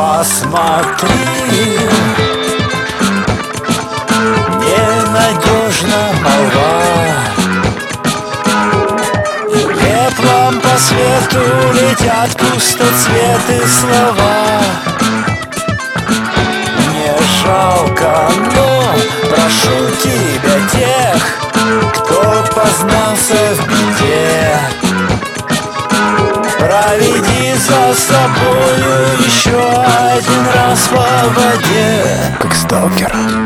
Посмотри, ненадежна молва, пеплом по свету летят пустоцветы слова. Не жалко, но прошу тебя тех, кто познался в беде, проведи за собою еще один раз по воде. Как сталкер.